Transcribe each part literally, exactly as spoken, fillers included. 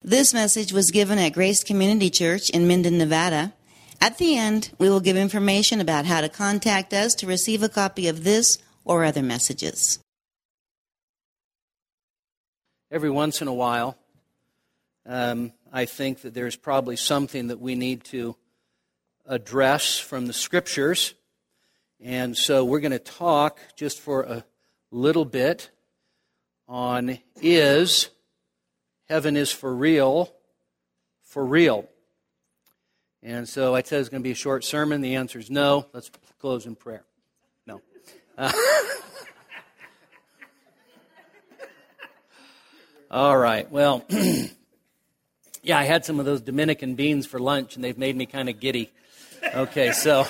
This message was given at Grace Community Church in Minden, Nevada. At the end, we will give information about how to contact us to receive a copy of this or other messages. Every once in a while, um, I think that there's probably something that we need to address from the Scriptures. And so we're going to talk just for a little bit on is heaven is for real, for real. And so I said it's going to be a short sermon. The answer is no. Let's close in prayer. No. Uh, all right. Well, yeah, I had some of those Dominican beans for lunch, and they've made me kind of giddy. Okay, so...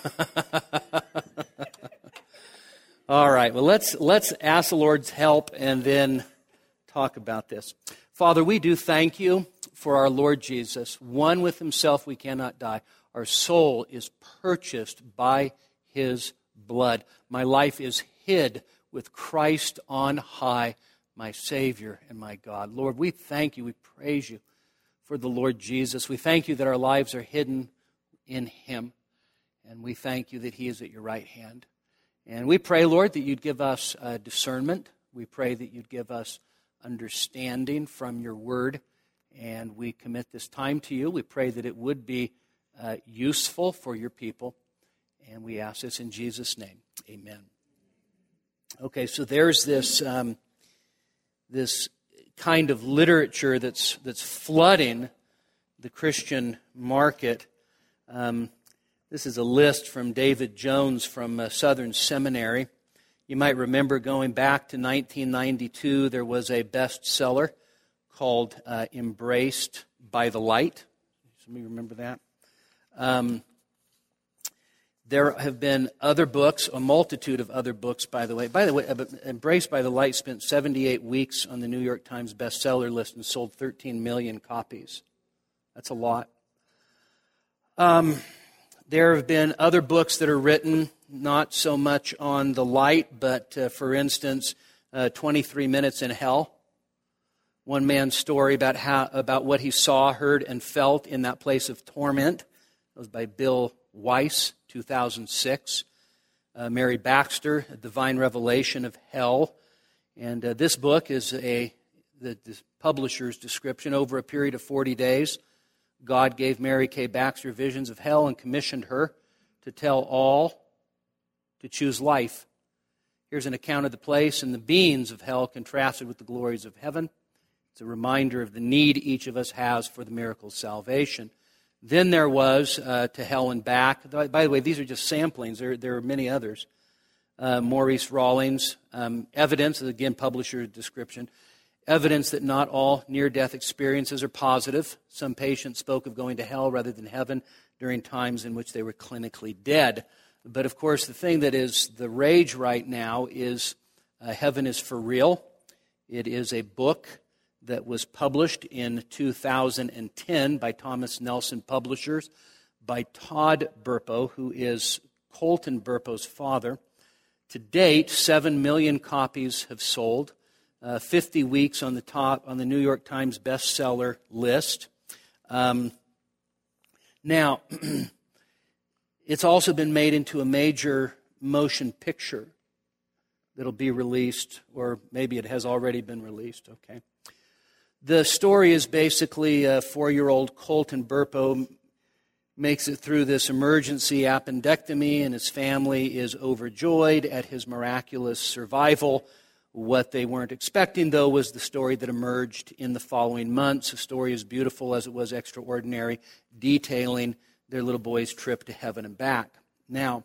All right, well, let's let's ask the Lord's help and then talk about this. Father, we do thank you for our Lord Jesus. One with himself we cannot die. Our soul is purchased by his blood. My life is hid with Christ on high, my Savior and my God. Lord, we thank you, we praise you for the Lord Jesus. We thank you that our lives are hidden in him, and we thank you that he is at your right hand. And we pray, Lord, that you'd give us uh, discernment. We pray that you'd give us understanding from your word. And we commit this time to you. We pray that it would be uh, useful for your people. And we ask this in Jesus' name. Amen. Okay, so there's this um, this kind of literature that's that's flooding the Christian market. Um This is a list from David Jones from uh, Southern Seminary. You might remember going back to nineteen ninety-two, there was a bestseller called uh, Embraced by the Light. Somebody remember that? Um, there have been other books, a multitude of other books, by the way. By the way, Embraced by the Light spent seventy-eight weeks on the New York Times bestseller list and sold thirteen million copies. That's a lot. Um... There have been other books that are written, not so much on the light, but uh, for instance, uh, twenty-three minutes in Hell. One man's story about how about what he saw, heard, and felt in that place of torment. It was by Bill Weiss, two thousand six. Uh, Mary Baxter, A Divine Revelation of Hell. And uh, this book is a the, the publisher's description. Over a period of forty days, God gave Mary K. Baxter visions of hell and commissioned her to tell all to choose life. Here's an account of the place and the beings of hell contrasted with the glories of heaven. It's a reminder of the need each of us has for the miracle of salvation. Then there was uh, To Hell and Back. By the way, these are just samplings. There, there are many others. Uh, Maurice Rawlings, um, Evidence, again, publisher's description. Evidence that not all near-death experiences are positive. Some patients spoke of going to hell rather than heaven during times in which they were clinically dead. But of course, the thing that is the rage right now is uh, Heaven is for Real. It is a book that was published in two thousand ten by Thomas Nelson Publishers by Todd Burpo, who is Colton Burpo's father. To date, seven million copies have sold. Uh, fifty weeks on the top on the New York Times bestseller list. Um, now, it's also been made into a major motion picture that'll be released, or maybe it has already been released. Okay. The story is basically a four-year-old Colton Burpo makes it through this emergency appendectomy, and his family is overjoyed at his miraculous survival. What they weren't expecting, though, was the story that emerged in the following months. A story as beautiful as it was extraordinary, detailing their little boy's trip to heaven and back. Now,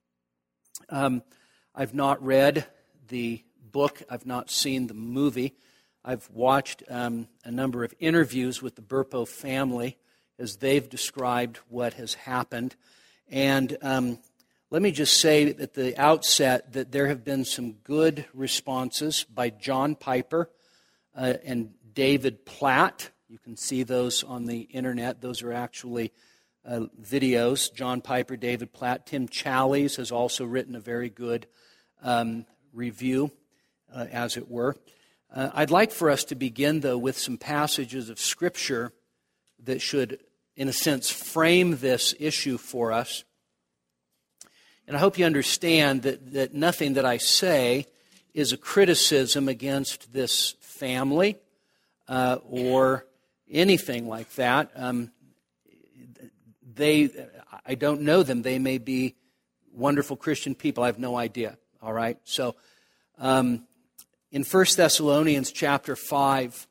um, I've not read the book. I've not seen the movie. I've watched um, a number of interviews with the Burpo family as they've described what has happened. And um, let me just say at the outset that there have been some good responses by John Piper uh, and David Platt. You can see those on the internet. Those are actually uh, videos. John Piper, David Platt. Tim Challies has also written a very good um, review, uh, as it were. Uh, I'd like for us to begin, though, with some passages of Scripture that should, in a sense, frame this issue for us. And I hope you understand that, that nothing that I say is a criticism against this family uh, or anything like that. Um, they, I don't know them. They may be wonderful Christian people. I have no idea. All right? So, um, in First Thessalonians chapter five,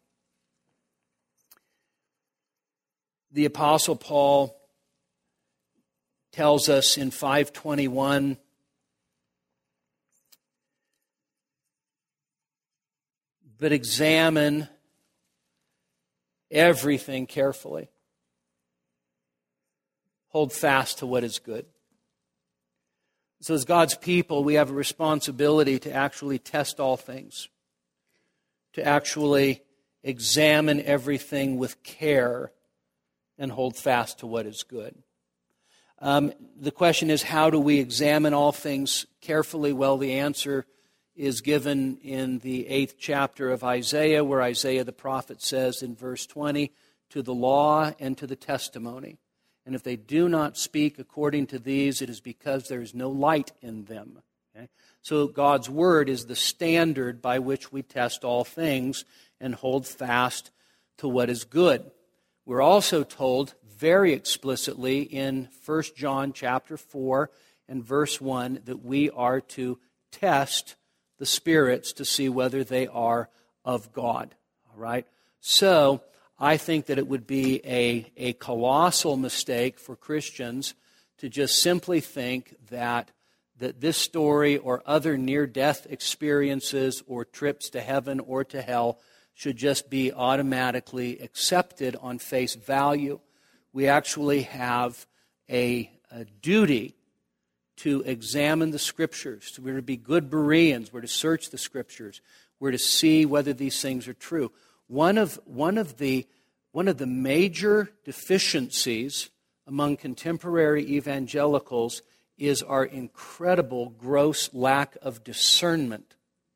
the Apostle Paul tells us in five twenty-one, but examine everything carefully. Hold fast to what is good. So as God's people, we have a responsibility to actually test all things, to actually examine everything with care and hold fast to what is good. Um, the question is, how do we examine all things carefully? Well, the answer is given in the eighth chapter of Isaiah, where Isaiah the prophet says in verse twenty, to the law and to the testimony. And if they do not speak according to these, it is because there is no light in them. Okay? So God's word is the standard by which we test all things and hold fast to what is good. We're also told very explicitly in First John chapter four and verse one that we are to test the spirits to see whether they are of God. All right? So I think that it would be a, a colossal mistake for Christians to just simply think that, that this story or other near-death experiences or trips to heaven or to hell should just be automatically accepted on face value. We actually have a, a duty to examine the Scriptures. We're to be good Bereans. We're to search the Scriptures. We're to see whether these things are true. One of one of the one of the major deficiencies among contemporary evangelicals is our incredible gross lack of discernment.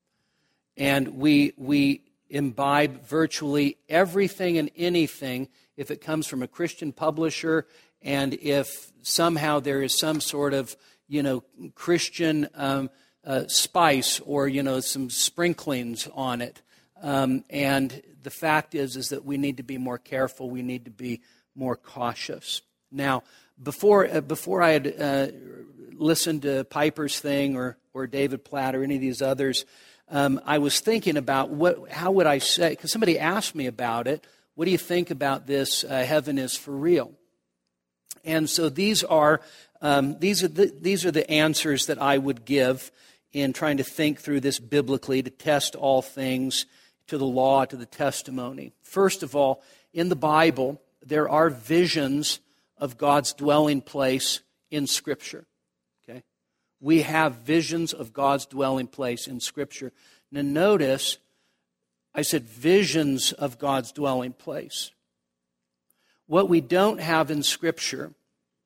And we we imbibe virtually everything and anything if it comes from a Christian publisher, and if somehow there is some sort of, you know, Christian um, uh, spice or, you know, some sprinklings on it. Um, and the fact is, is that we need to be more careful. We need to be more cautious. Now, before uh, before I had uh, listened to Piper's thing or or David Platt or any of these others, um, I was thinking about what how would I say, because somebody asked me about it. What do you think about this? Uh, heaven is for real. And so these are um, these are the, these are the answers that I would give in trying to think through this biblically, to test all things, to the law, to the testimony. First of all, in the Bible, there are visions of God's dwelling place in Scripture. Okay? We have visions of God's dwelling place in Scripture. Now notice, I said visions of God's dwelling place. What we don't have in Scripture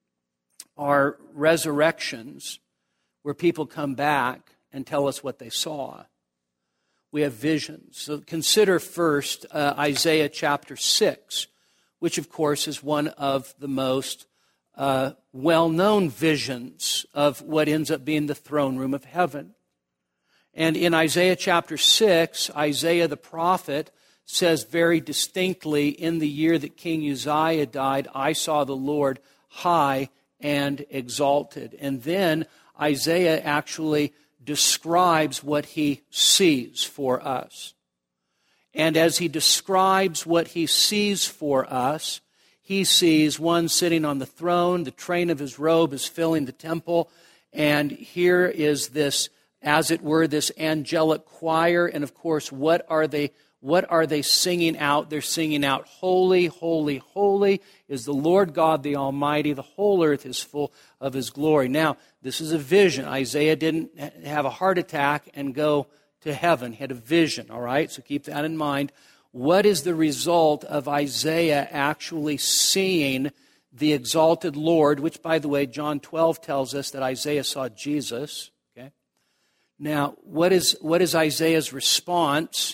are resurrections where people come back and tell us what they saw. We have visions. So consider first uh, Isaiah chapter six, which of course is one of the most uh, well-known visions of what ends up being the throne room of heaven. And in Isaiah chapter six, Isaiah the prophet says very distinctly, in the year that King Uzziah died, I saw the Lord high and exalted. And then Isaiah actually describes what he sees for us. And as he describes what he sees for us, he sees one sitting on the throne, the train of his robe is filling the temple, and here is this, as it were, this angelic choir, and of course, what are they What are they singing out? They're singing out, holy, holy, holy is the Lord God the Almighty. The whole earth is full of His glory. Now, this is a vision. Isaiah didn't have a heart attack and go to heaven. He had a vision, all right? So keep that in mind. What is the result of Isaiah actually seeing the exalted Lord, which, by the way, John twelve tells us that Isaiah saw Jesus, okay? Now, what is what is Isaiah's response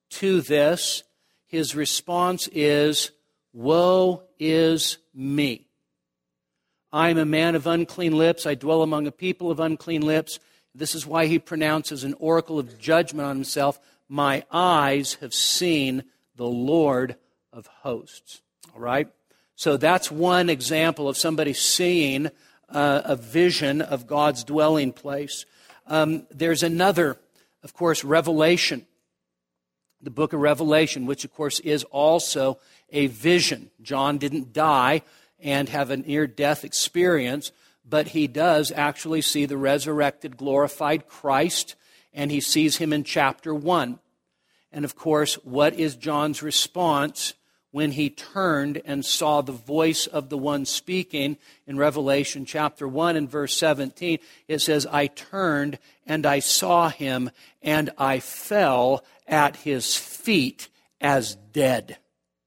to this, his response is, "Woe is me. I am a man of unclean lips. I dwell among a people of unclean lips." This is why he pronounces an oracle of judgment on himself. "My eyes have seen the Lord of hosts." All right? So that's one example of somebody seeing uh, a vision of God's dwelling place. Um, there's another, of course, Revelation. The book of Revelation, which of course is also a vision. John didn't die and have a near-death experience, but he does actually see the resurrected, glorified Christ, and he sees him in chapter one. And of course, what is John's response when he turned and saw the voice of the one speaking? In Revelation chapter one and verse seventeen, it says, "I turned and I saw him, and I fell at his feet as dead."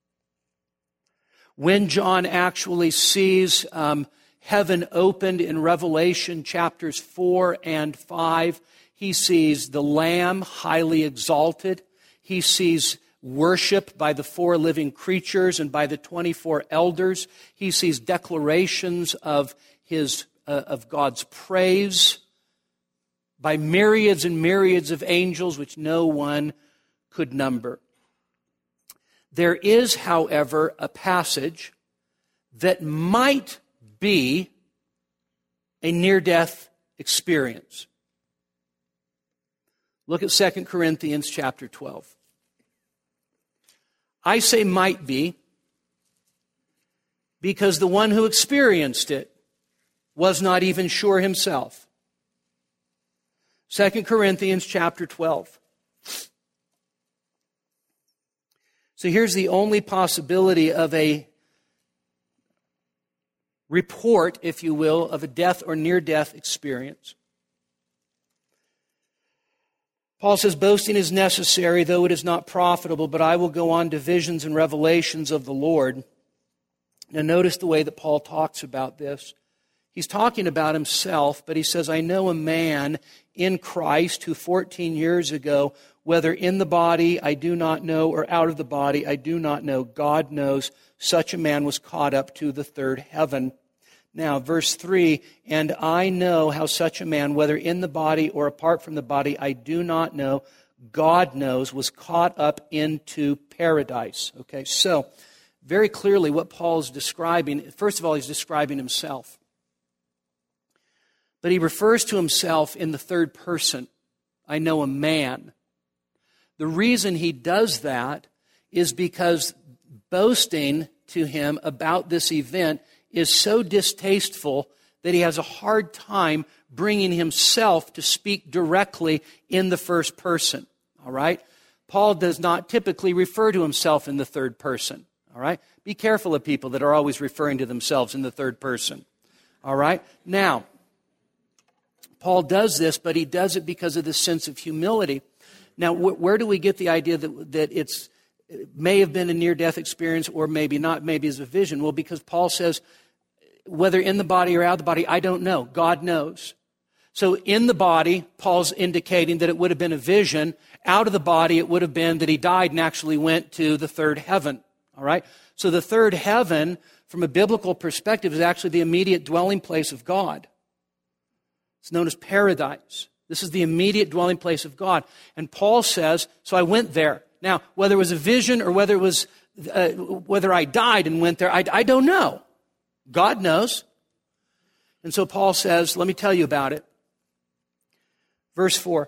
When John actually sees um, heaven opened in Revelation chapters four and five, he sees the Lamb highly exalted. He sees worship by the four living creatures and by the twenty-four elders. He sees declarations of his uh, of God's praise by myriads and myriads of angels, which no one could number. There is, however, a passage that might be a near-death experience. Look at Second Corinthians chapter twelve. I say might be because the one who experienced it was not even sure himself. Second Corinthians chapter twelve. So here's the only possibility of a report, if you will, of a death or near-death experience. Paul says, "Boasting is necessary, though it is not profitable, but I will go on to visions and revelations of the Lord." Now notice the way that Paul talks about this. He's talking about himself, but he says, "I know a man in Christ who fourteen years ago, whether in the body I do not know, or out of the body I do not know, God knows, such a man was caught up to the third heaven." Now, verse three, "And I know how such a man, whether in the body or apart from the body, I do not know, God knows, was caught up into paradise." Okay, so very clearly what Paul is describing, first of all, he's describing himself. But he refers to himself in the third person. I know a man. The reason he does that is because boasting to him about this event is so distasteful that he has a hard time bringing himself to speak directly in the first person. All right? Paul does not typically refer to himself in the third person. All right? Be careful of people that are always referring to themselves in the third person. All right? Now, Paul does this, but he does it because of this sense of humility. Now, wh- where do we get the idea that, that it's, it may have been a near-death experience or maybe not, maybe as a vision? Well, because Paul says, whether in the body or out of the body, I don't know. God knows. So in the body, Paul's indicating that it would have been a vision. Out of the body, it would have been that he died and actually went to the third heaven. All right? So the third heaven, from a biblical perspective, is actually the immediate dwelling place of God. It's known as paradise. This is the immediate dwelling place of God. And Paul says, so I went there. Now, whether it was a vision or whether it was, uh, whether I died and went there, I, I don't know. God knows. And so Paul says, let me tell you about it. Verse four.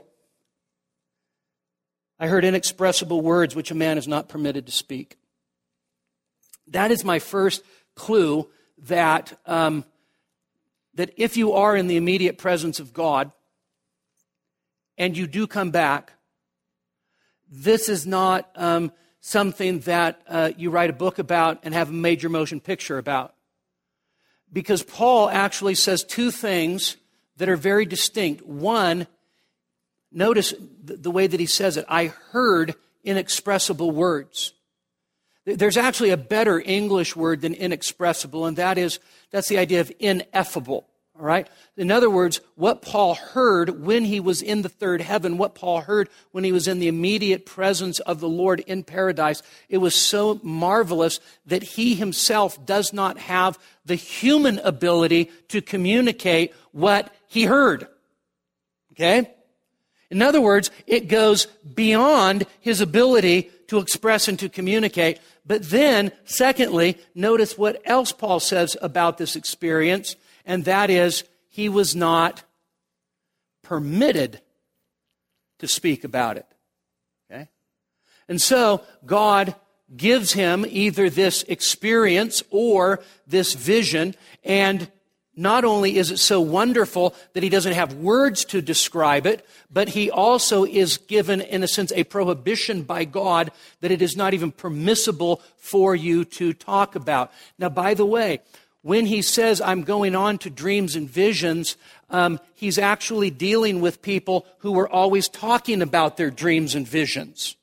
I heard inexpressible words which a man is not permitted to speak. That is my first clue that, um, that if you are in the immediate presence of God and you do come back, this is not um, something that uh, you write a book about and have a major motion picture about. Because Paul actually says two things that are very distinct. One, notice the way that he says it. I heard inexpressible words. There's actually a better English word than inexpressible, and that is, that's the idea of ineffable. All right? In other words, what Paul heard when he was in the third heaven, what Paul heard when he was in the immediate presence of the Lord in paradise, it was so marvelous that he himself does not have the human ability to communicate what he heard. Okay? In other words, it goes beyond his ability to express and to communicate. But then, secondly, notice what else Paul says about this experience. And that is, he was not permitted to speak about it. Okay? And so, God gives him either this experience or this vision, and not only is it so wonderful that he doesn't have words to describe it, but he also is given, in a sense, a prohibition by God that it is not even permissible for you to talk about. Now, by the way, when he says, I'm going on to dreams and visions, um, he's actually dealing with people who were always talking about their dreams and visions.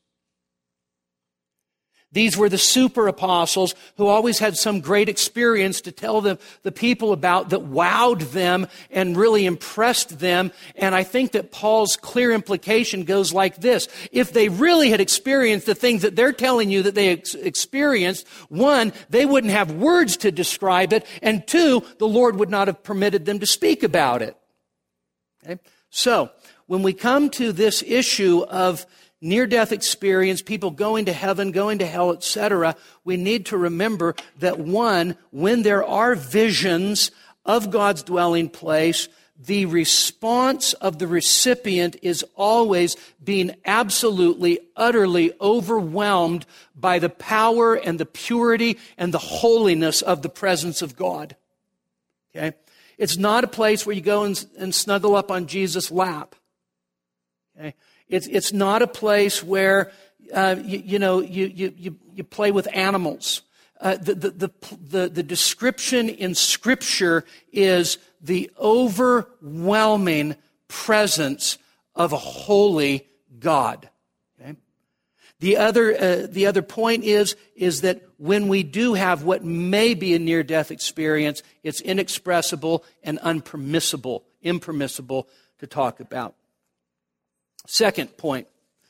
These were the super apostles who always had some great experience to tell them, the people about that wowed them and really impressed them. And I think that Paul's clear implication goes like this. If they really had experienced the things that they're telling you that they ex- experienced, one, they wouldn't have words to describe it. And two, the Lord would not have permitted them to speak about it. Okay? So, when we come to this issue of near-death experience, people going to heaven, going to hell, et cetera, we need to remember that, one, when there are visions of God's dwelling place, the response of the recipient is always being absolutely, utterly overwhelmed by the power and the purity and the holiness of the presence of God. Okay? It's not a place where you go and, and snuggle up on Jesus' lap. Okay? It's it's not a place where uh, you, you know you, you you play with animals. Uh, the, the the the the description in Scripture is the overwhelming presence of a holy God. Okay? The other uh, the other point is is that when we do have what may be a near-death experience, it's inexpressible and unpermissible, impermissible to talk about. Second point,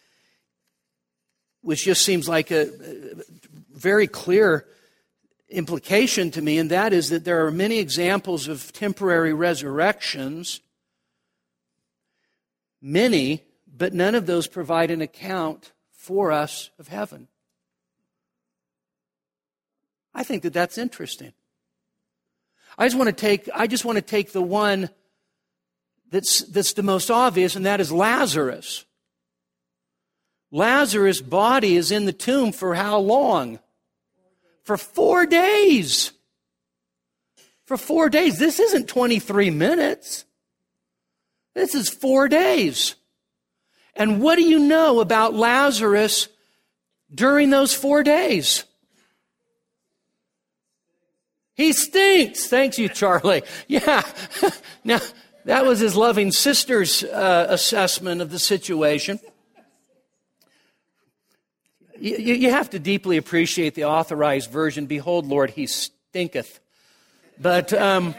which just seems like a very clear implication to me, and that is that there are many examples of temporary resurrections, many, but none of those provide an account for us of heaven. I think that that's interesting. I just want to take, I just want to take the one That's, that's the most obvious, and that is Lazarus. Lazarus' body is in the tomb for how long? For four days. For four days. This isn't twenty-three minutes. This is four days. And what do you know about Lazarus during those four days? He stinks. Thanks you, Charlie. Yeah. Now, that was his loving sister's uh, assessment of the situation. You, you have to deeply appreciate the Authorized Version. Behold, Lord, he stinketh. But, um,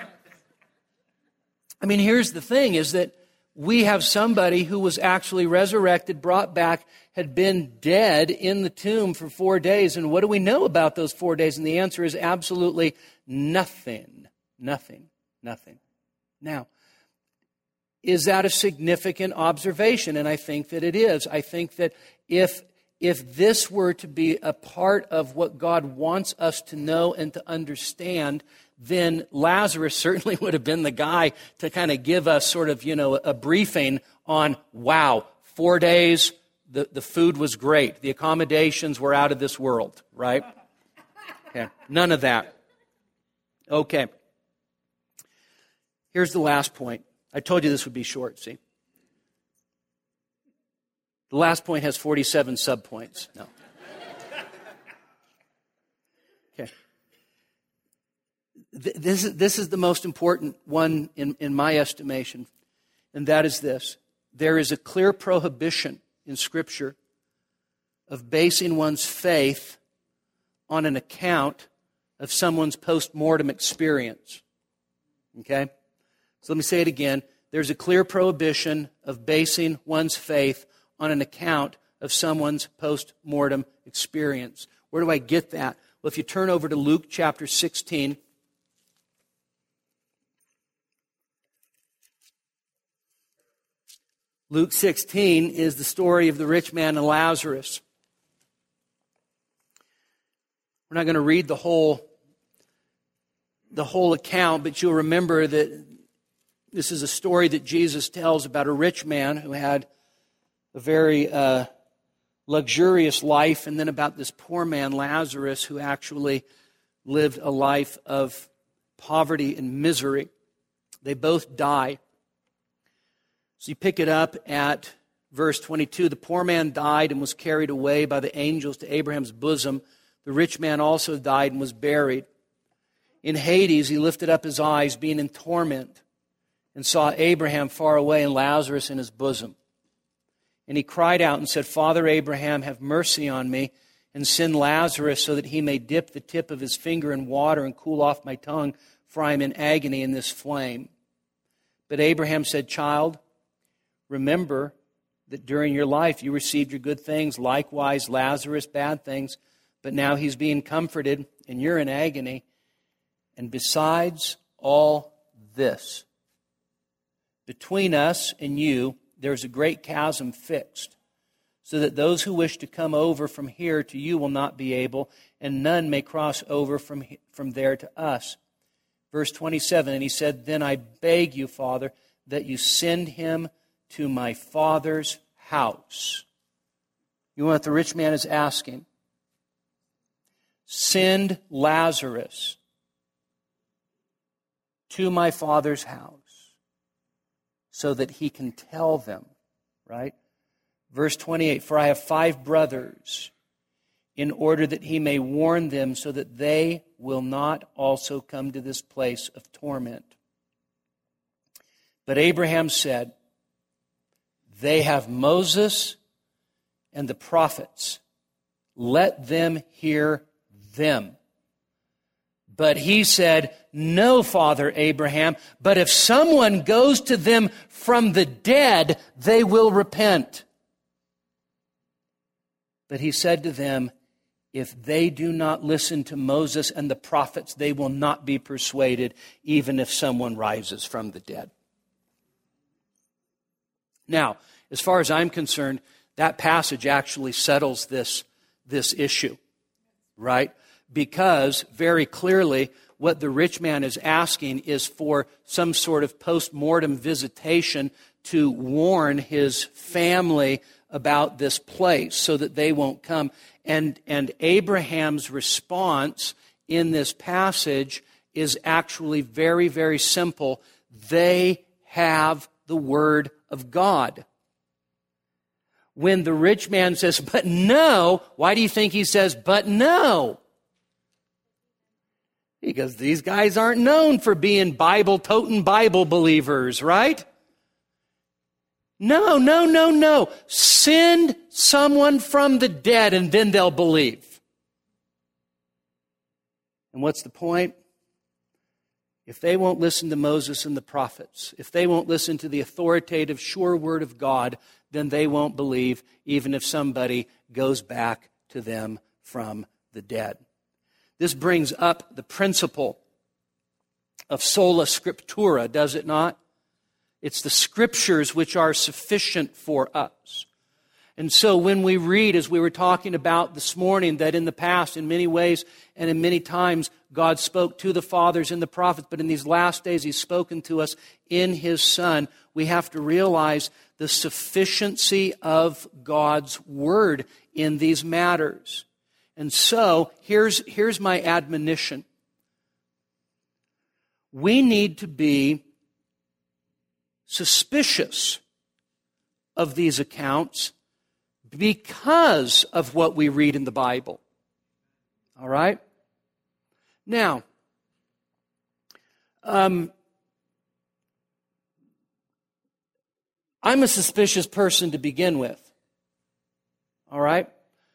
I mean, here's the thing, is that we have somebody who was actually resurrected, brought back, had been dead in the tomb for four days. And what do we know about those four days? And the answer is absolutely nothing. Nothing. Nothing. Now, is that a significant observation? And I think that it is. I think that if if this were to be a part of what God wants us to know and to understand, then Lazarus certainly would have been the guy to kind of give us sort of, you know, a briefing on, wow, four days, the, the food was great. The accommodations were out of this world, right? Okay, none of that. Okay. Here's the last point. I told you this would be short, see? The last point has forty-seven subpoints. No. Okay. This is, this is the most important one in, in my estimation, and that is this. There is a clear prohibition in Scripture of basing one's faith on an account of someone's post-mortem experience. Okay? So let me say it again. There's a clear prohibition of basing one's faith on an account of someone's post-mortem experience. Where do I get that? Well, if you turn over to Luke chapter sixteen, Luke sixteen is the story of the rich man and Lazarus. We're not going to read the whole, the whole account, but you'll remember that this is a story that Jesus tells about a rich man who had a very uh, luxurious life, and then about this poor man, Lazarus, who actually lived a life of poverty and misery. They both die. So you pick it up at verse twenty-two. The poor man died and was carried away by the angels to Abraham's bosom. The rich man also died and was buried. In Hades he lifted up his eyes, being in torment, and saw Abraham far away and Lazarus in his bosom. And he cried out and said, Father Abraham, have mercy on me, and send Lazarus so that he may dip the tip of his finger in water and cool off my tongue, for I am in agony in this flame. But Abraham said, Child, remember that during your life you received your good things, likewise Lazarus bad things, but now he's being comforted and you're in agony. And besides all this, between us and you, there's a great chasm fixed, so that those who wish to come over from here to you will not be able, and none may cross over from, from there to us. Verse twenty-seven, and he said, Then I beg you, Father, that you send him to my father's house. You know what the rich man is asking? Send Lazarus to my father's house so that he can tell them, right? Verse twenty-eight, for I have five brothers, in order that he may warn them so that they will not also come to this place of torment. But Abraham said, they have Moses and the prophets. Let them hear them. But he said, No, Father Abraham, but if someone goes to them from the dead, they will repent. But he said to them, if they do not listen to Moses and the prophets, they will not be persuaded, even if someone rises from the dead. Now, as far as I'm concerned, that passage actually settles this, this issue, right? Because very clearly what the rich man is asking is for some sort of post-mortem visitation to warn his family about this place so that they won't come. And, and Abraham's response in this passage is actually very, very simple. They have the Word of God. When the rich man says, but no, why do you think he says, but no? Because these guys aren't known for being Bible-toting Bible believers, right? No, no, no, no. Send someone from the dead and then they'll believe. And what's the point? If they won't listen to Moses and the prophets, if they won't listen to the authoritative, sure word of God, then they won't believe, even if somebody goes back to them from the dead. This brings up the principle of sola scriptura, does it not? It's the scriptures which are sufficient for us. And so when we read, as we were talking about this morning, that in the past, in many ways and in many times, God spoke to the fathers and the prophets, but in these last days He's spoken to us in His Son, we have to realize the sufficiency of God's Word in these matters. And so, here's, here's my admonition. We need to be suspicious of these accounts because of what we read in the Bible. All right? Now, um, I'm a suspicious person to begin with. All right?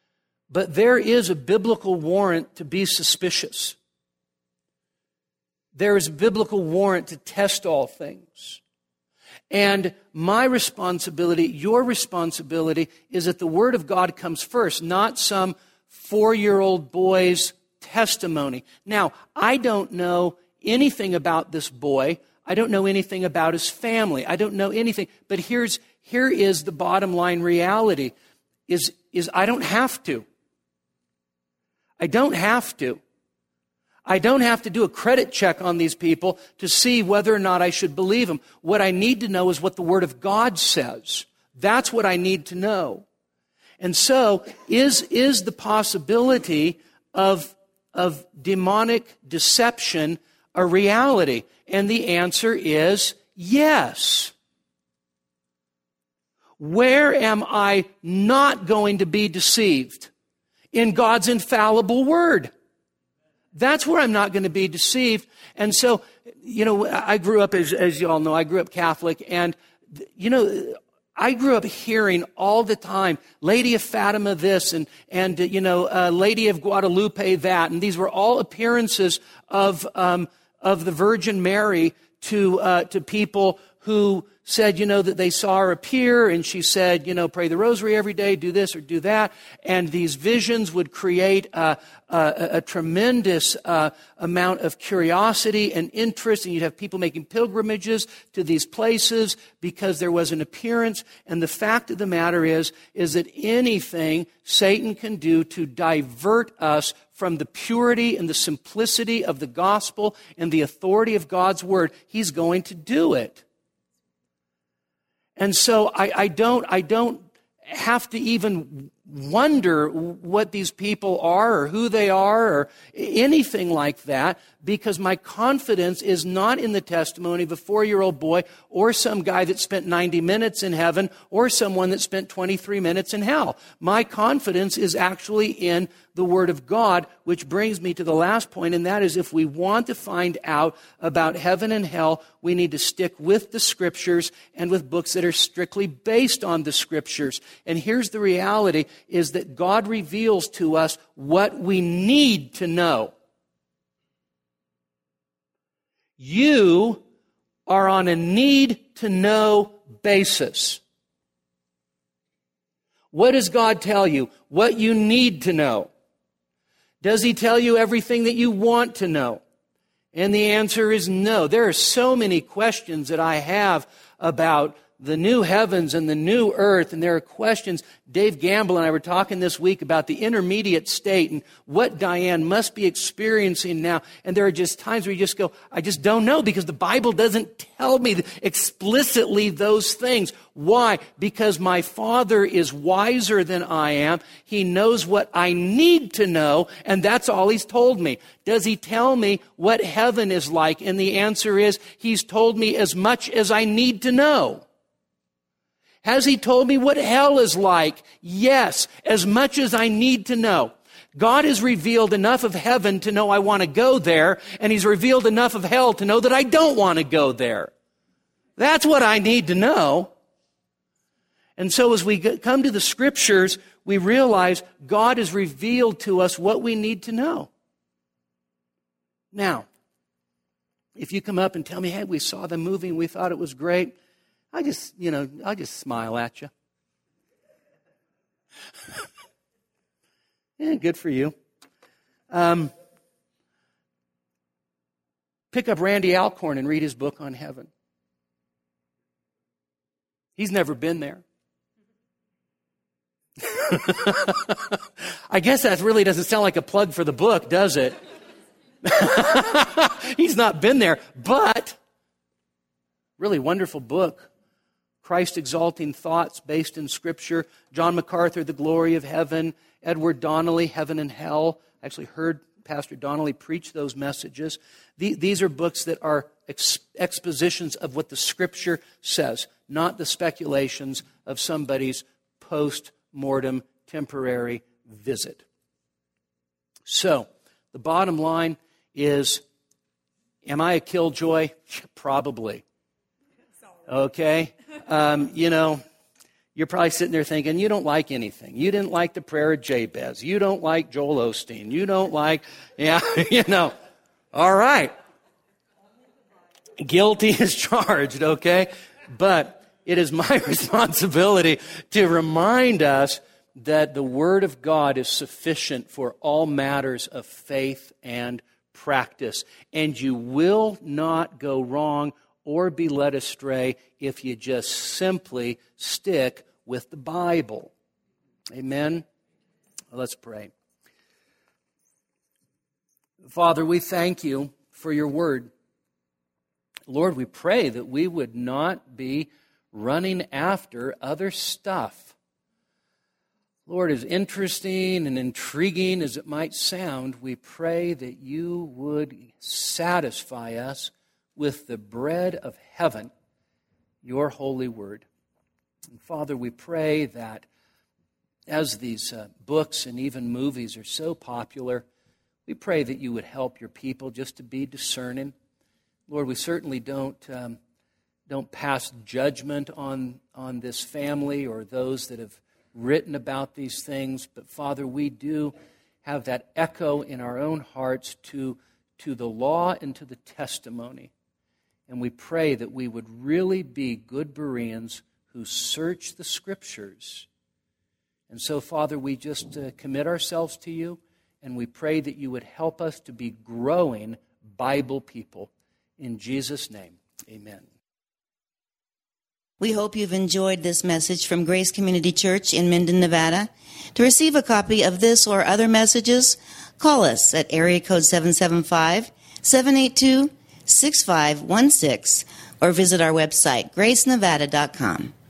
But there is a biblical warrant to be suspicious. there is biblical warrant to test all things. And my responsibility, your responsibility, is that the Word of God comes first, not some four-year-old boy's testimony. Now, I don't know anything about this boy. I don't know anything about his family. I don't know anything. But here's here is the bottom line reality, is, is I don't have to. I don't have to. I don't have to do a credit check on these people to see whether or not I should believe them. What I need to know is what the Word of God says. That's what I need to know. And so, is, is the possibility of, of demonic deception a reality? And the answer is yes. Where am I not going to be deceived? In God's infallible Word. That's where I'm not going to be deceived. And so, you know, I grew up, as, as you all know, I grew up Catholic. And, you know, I grew up hearing all the time, Lady of Fatima this, and, and you know, uh, Lady of Guadalupe that. And these were all appearances of, um, of the Virgin Mary to, uh, to people who said, you know, that they saw her appear, and she said, you know, pray the rosary every day, do this or do that. And these visions would create a, a, a tremendous uh, amount of curiosity and interest, and you'd have people making pilgrimages to these places because there was an appearance. And the fact of the matter is, is that anything Satan can do to divert us from the purity and the simplicity of the gospel and the authority of God's Word, he's going to do it. And so I, I don't, I don't have to even wonder what these people are or who they are or anything like that, because my confidence is not in the testimony of a four-year-old boy or some guy that spent ninety minutes in heaven or someone that spent twenty-three minutes in hell. My confidence is actually in the Word of God, which brings me to the last point, and that is if we want to find out about heaven and hell, we need to stick with the Scriptures and with books that are strictly based on the Scriptures. And here's the reality, is that God reveals to us what we need to know. You are on a need-to-know basis. What does God tell you? What you need to know. Does He tell you everything that you want to know? And the answer is no. There are so many questions that I have about the new heavens and the new earth, and there are questions. Dave Gamble and I were talking this week about the intermediate state and what Diane must be experiencing now. And there are just times where you just go, I just don't know, because the Bible doesn't tell me explicitly those things. Why? Because my Father is wiser than I am. He knows what I need to know, and that's all He's told me. Does He tell me what heaven is like? And the answer is, He's told me as much as I need to know. Has He told me what hell is like? Yes, as much as I need to know. God has revealed enough of heaven to know I want to go there, and He's revealed enough of hell to know that I don't want to go there. That's what I need to know. And so as we come to the Scriptures, we realize God has revealed to us what we need to know. Now, if you come up and tell me, hey, we saw the movie and we thought it was great, I just, you know, I just smile at you. Yeah, good for you. Um, pick up Randy Alcorn and read his book on heaven. He's never been there. I guess that really doesn't sound like a plug for the book, does it? He's not been there, but really wonderful book. Christ-exalting thoughts based in Scripture. John MacArthur, The Glory of Heaven. Edward Donnelly, Heaven and Hell. I actually heard Pastor Donnelly preach those messages. These are books that are ex- expositions of what the Scripture says, not the speculations of somebody's post-mortem temporary visit. So, the bottom line is, am I a killjoy? Probably. Okay? Um, you know, you're probably sitting there thinking, you don't like anything. You didn't like the prayer of Jabez. You don't like Joel Osteen. You don't like, yeah, you know. All right. Guilty as charged, okay? But it is my responsibility to remind us that the Word of God is sufficient for all matters of faith and practice. And you will not go wrong or be led astray if you just simply stick with the Bible. Amen? Let's pray. Father, we thank you for your Word. Lord, we pray that we would not be running after other stuff. Lord, as interesting and intriguing as it might sound, we pray that you would satisfy us with the bread of heaven, your holy word. And Father, we pray that as these uh, books and even movies are so popular, we pray that you would help your people just to be discerning. Lord, we certainly don't um, don't pass judgment on, on this family or those that have written about these things, but Father, we do have that echo in our own hearts to, to the law and to the testimony. And we pray that we would really be good Bereans who search the Scriptures. And so, Father, we just uh, commit ourselves to you, and we pray that you would help us to be growing Bible people. In Jesus' name, amen. We hope you've enjoyed this message from Grace Community Church in Minden, Nevada. To receive a copy of this or other messages, call us at area code seven seven five, seven eight two, six five one six or visit our website, grace nevada dot com.